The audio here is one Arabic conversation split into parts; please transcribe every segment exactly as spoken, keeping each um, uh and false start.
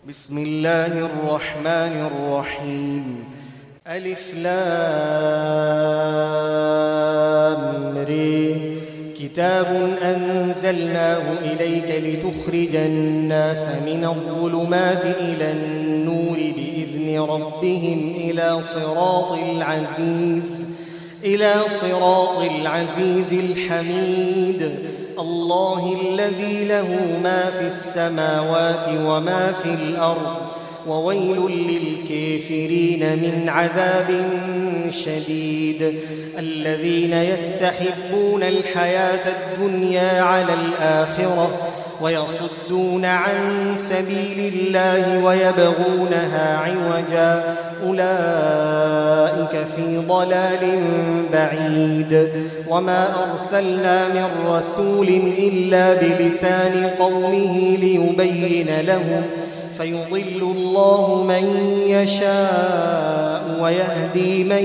بسم الله الرحمن الرحيم. ألف لام ر. كتاب أنزلناه إليك لتخرج الناس من الظلمات إلى النور بإذن ربهم إلى صراط العزيز إلى صراط العزيز الحميد. الله الذي له ما في السماوات وما في الأرض، وويل للكافرين من عذاب شديد. الذين يستحبون الحياة الدنيا على الآخرة ويصدون عن سبيل الله ويبغونها عوجا، أولئك في ضلال بعيد. وما أرسلنا من رسول إلا بلسان قومه ليبين لهم، فيضل الله من يشاء ويهدي من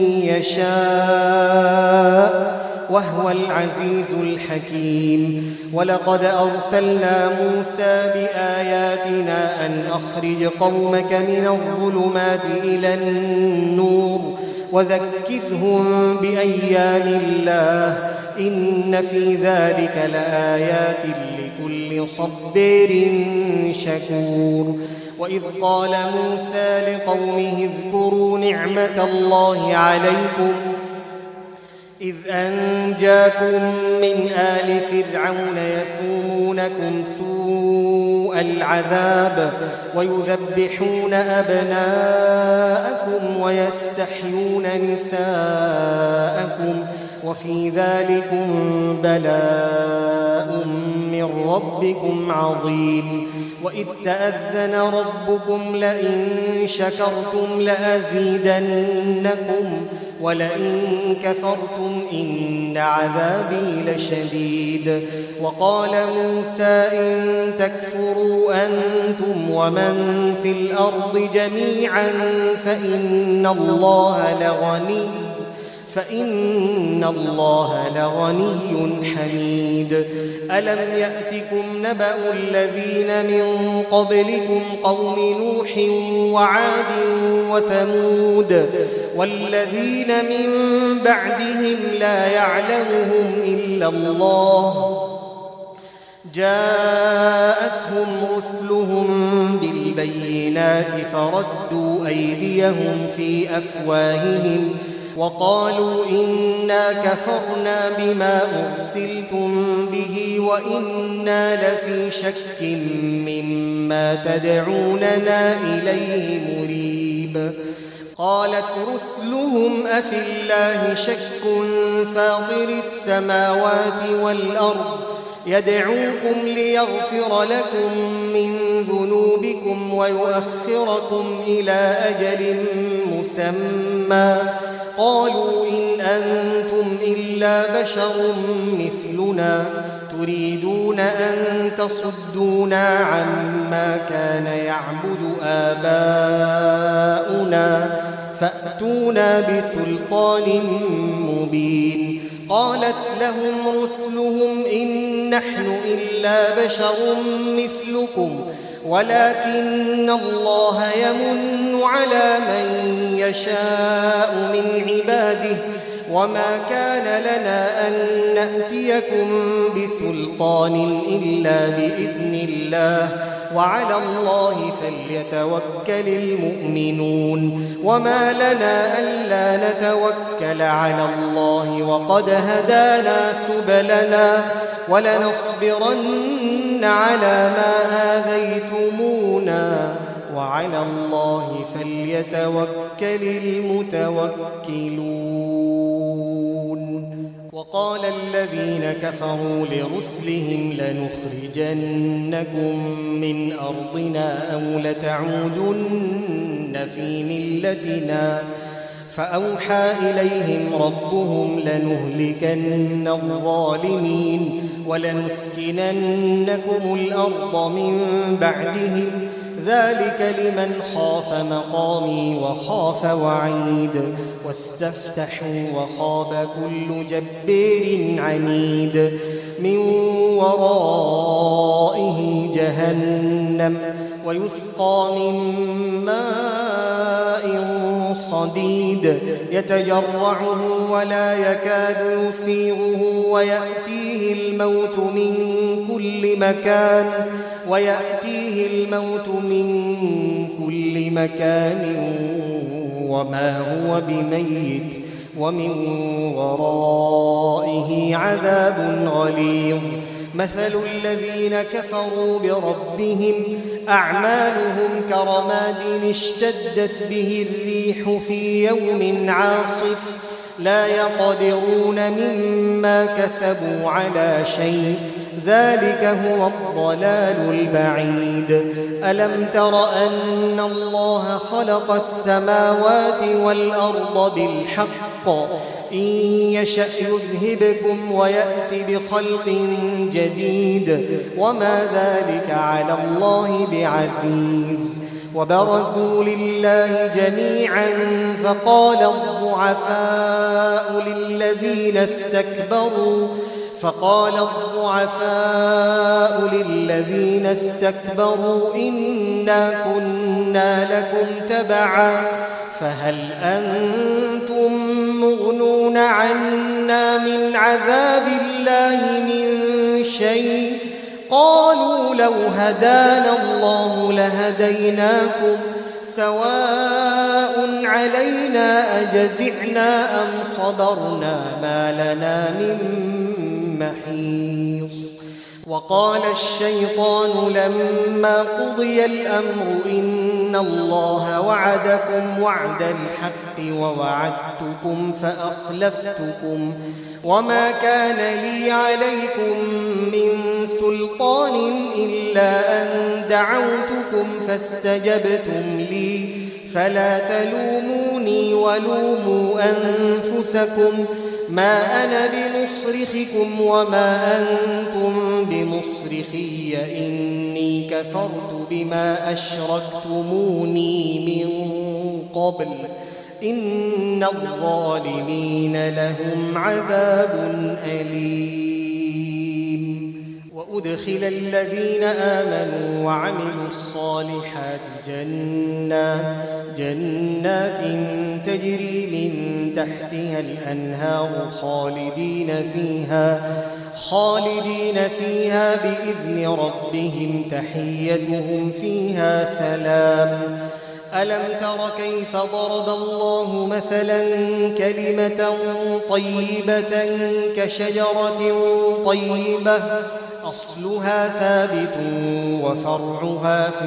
يشاء، وهو العزيز الحكيم. ولقد أرسلنا موسى بآياتنا أن أخرج قومك من الظلمات إلى النور وذكرهم بأيام الله، إن في ذلك لآيات لكل صبير شكور. وإذ قال موسى لقومه اذكروا نعمة الله عليكم إذ أنجاكم من آل فرعون يسومونكم سوء العذاب ويذبحون أبناءكم ويستحيون نساءكم، وفي ذلكم بلاء من ربكم عظيم. وإذ تأذن ربكم لئن شكرتم لأزيدنكم ولئن كفرتم إن عذابي لشديد. وقال موسى إن تكفروا أنتم ومن في الأرض جميعا فإن الله لغني فإن الله لغني حميد. ألم يأتكم نبأ الذين من قبلكم قوم نوح وعاد وثمود والذين من بعدهم لا يعلمهم إلا الله، جاءتهم رسلهم بالبينات فردوا أيديهم في أفواههم وقالوا إنا كفرنا بما أرسلتم به وإنا لفي شك مما تدعوننا إليه مريب. قالت رسلهم أفي الله شك فاطر السماوات والأرض يدعوكم ليغفر لكم من ذنوبكم ويؤخركم إلى أجل مسمى، قالوا إن أنتم إلا بشر مثلنا تريدون أن تصدونا عما كان يعبد آباؤنا فأتونا بسلطان مبين. قالت لهم رسلهم إن نحن إلا بشر مثلكم ولكن الله يمن على من يشاء من عباده، وما كان لنا أن نأتيكم بسلطان إلا بإذن الله، وعلى الله فليتوكل المؤمنون. وما لنا ألا نتوكل على الله وقد هدانا سبلنا ولنصبرن على ما آذيتمونا وعلى الله فليتوكل المتوكلون. وقال الذين كفروا لرسلهم لنخرجنكم من أرضنا أو لتعودن في ملتنا، فأوحى إليهم ربهم لنهلكن الظالمين ولنسكننكم الأرض من بعدهم، ذلك لمن خاف مقامي وخاف وعيد. واستفتحوا وخاب كل جبار عنيد من ورائه جهنم ويسقى من ماء صديد يتجرعه ولا يكاد يسيغه ويأتيه الموت من كل مكان ويأتيه الموت من كل مكان وما هو بميت ومن ورائه عذاب غليظ. مثل الذين كفروا بربهم أعمالهم كرماد اشتدت به الريح في يوم عاصف لا يقدرون مما كسبوا على شيء ذلك هو الضلال البعيد. ألم تر أن الله خلق السماوات والأرض بالحق إن يشأ يذهبكم ويأت بخلق جديد وما ذلك على الله بعزيز. وبرزوا لله جميعا فقال الضعفاء للذين استكبروا فقال الضعفاء للذين استكبروا إنا كنا لكم تبعا فهل أنتم مغنون عنا من عذاب الله من شيء قالوا لو هدانا الله لهديناكم سواء علينا أجزعنا أم صبرنا ما لنا من محيص. وقال الشيطان لما قضي الأمر إن الله وعدكم وعد الحق ووعدتكم فأخلفتكم وما كان لي عليكم من سلطان إلا أن دعوتكم فاستجبتم لي فلا تلوموني ولوموا أنفسكم ما أنا بمصرخكم وما أنتم بمصرخي إني كفرت بما أشركتموني من قبل إن الظالمين لهم عذاب أليم. وأدخل الذين آمنوا وعملوا الصالحات جنات جنات تجري من تحتها الأنهار خالدين فيها خالدين فيها بإذن ربهم تحيتهم فيها سلام. ألم تر كيف ضرب الله مثلا كلمة طيبة كشجرة طيبة أصلها ثابت وفرعها في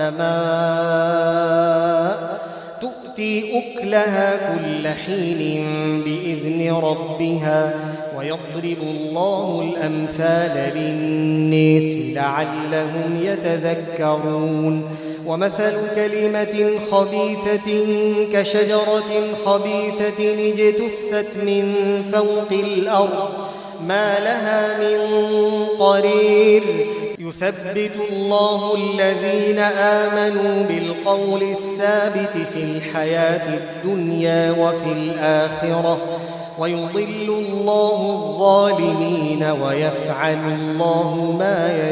السماء تؤتي أكلها كل حين بإذن ربها ويضرب الله الأمثال للناس لعلهم يتذكرون. ومثل كلمة خبيثة كشجرة خبيثة اجتثت من فوق الأرض ما لها من قرير يثبت الله الذين آمنوا بالقول الثابت في الحياة الدنيا وفي الآخرة ويضل الله الظالمين ويفعل الله ما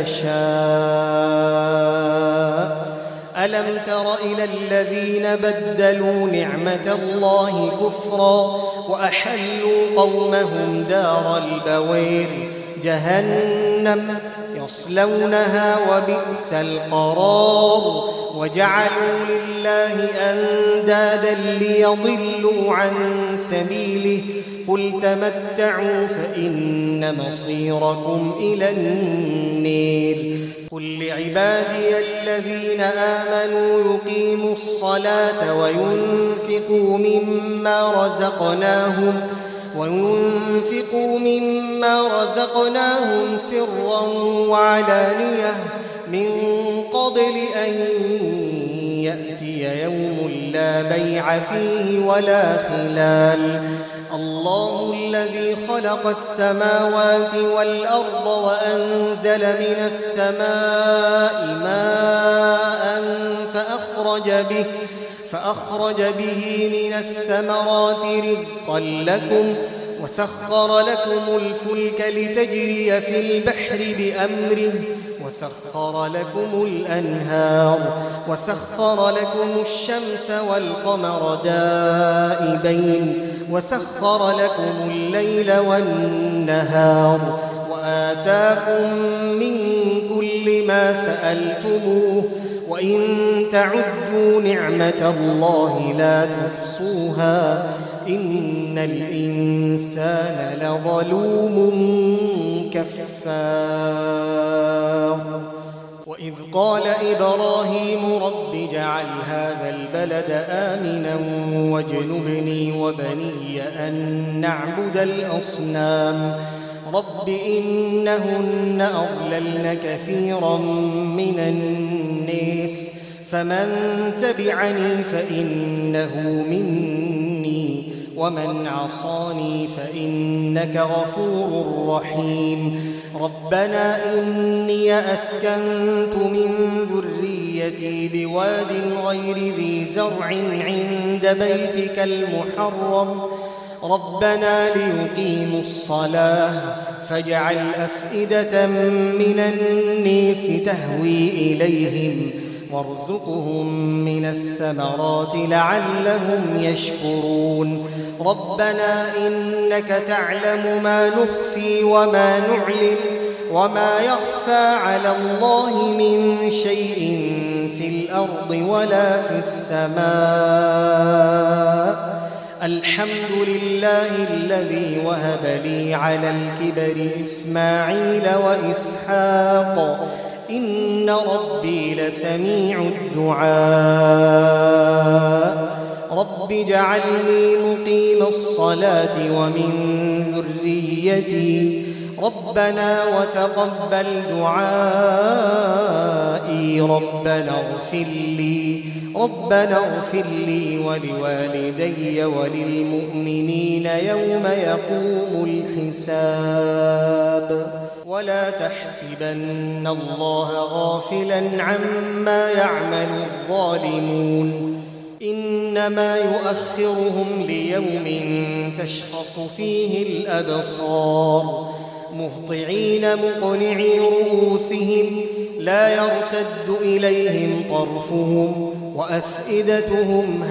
يشاء. ألم تر إلى الذين بدلوا نعمة الله كفرا وأحلوا قومهم دار البوير جهنم يصلونها وبئس القرار وجعلوا لله أندادا ليضلوا عن سبيله قل تمتعوا فإن مصيركم إلى النير. قل لعبادي الذين آمنوا يقيموا الصلاة وينفقوا مما رزقناهم وينفقوا مما رزقناهم سرا وعلانية من قبل أن يأتي يوم لا بيع فيه ولا خلال. الله الذي خلق السماوات والأرض وأنزل من السماء ماء فأخرج به فأخرج به من الثمرات رزقا لكم وسخر لكم الفلك لتجري في البحر بأمره وسخر لكم الأنهار وسخر لكم الشمس والقمر دائبين وسخر لكم الليل والنهار وآتاكم من كل ما سألتموه وإن تعدوا نعمة الله لا تحصوها إن الإنسان لظلوم كفار. وإذ قال إبراهيم رب اجعل هذا البلد آمنا واجنبني وبني أن نعبد الأصنام رب إنهن أضللن كثيرا من الناس فمن تبعني فإنه مني ومن عصاني فإنك غفور رحيم. ربنا إني أسكنت من ذريتي بواد غير ذي زرع عند بيتك المحرم ربنا ليقيموا الصلاة فاجعل أفئدة من الناس تهوي إليهم وارزقهم من الثمرات لعلهم يشكرون. ربنا إنك تعلم ما نخفي وما نعلن وما يخفى على الله من شيء في الأرض ولا في السماء. الحمد لله الذي وهب لي على الكبر إسماعيل وإسحاق إن ربي لسميع الدعاء. رب اجعلني مقيم الصلاة ومن ذريتي ربنا وتقبل دعائي ربنا اغفر لي ربنا اغفر لي ولوالدي وللمؤمنين يوم يقوم الحساب. ولا تحسبن الله غافلا عما يعمل الظالمون إنما يؤخرهم ليوم تشخص فيه الأبصار مهطعين مقنعي رؤوسهم لا يرتد إليهم طرفهم وأفئدتهم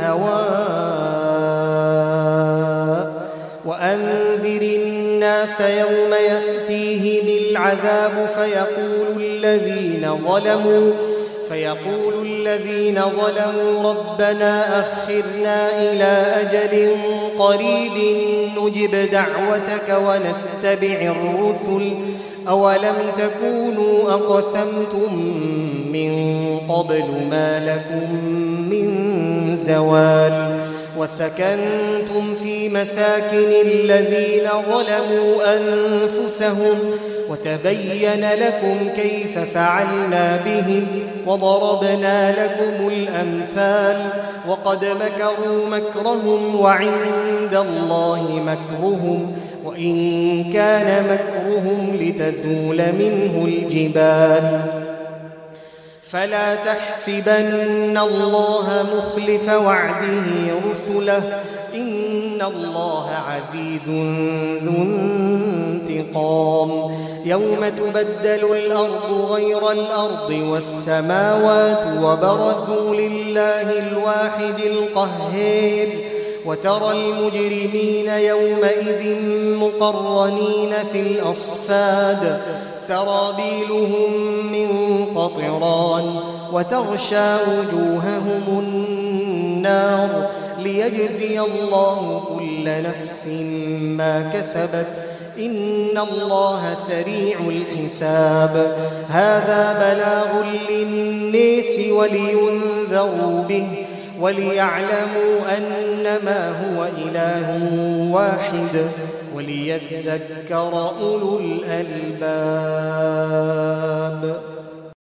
هواء. وأنذر الناس يوم يأتيهم العذاب فيقول الذين ظلموا فيقول الذين ظلموا ربنا أخرنا إلى أجل قريب نجب دعوتك ونتبع الرسل أولم تكونوا أقسمتم من قبل ما لكم من زوال وسكنتم في مساكن الذين ظلموا أنفسهم وتبين لكم كيف فعلنا بهم وضربنا لكم الأمثال وقد مكروا مكرهم وعند الله مكرهم وإن كان مكرهم لتزول منه الجبال. فلا تحسبن الله مخلف وعده رسله إن الله عزيز ذو انتقام. يوم تبدل الأرض غير الأرض والسماوات وبرزوا لله الواحد القهار وترى المجرمين يومئذ مقرنين في الأصفاد سرابيلهم من قطران وتغشى وجوههم النار ليجزي الله كل نفس ما كسبت إن الله سريع الحساب. هذا بلاغ للناس ولينذروا به وليعلموا أنما هو إله واحد وليذكر أولو الألباب.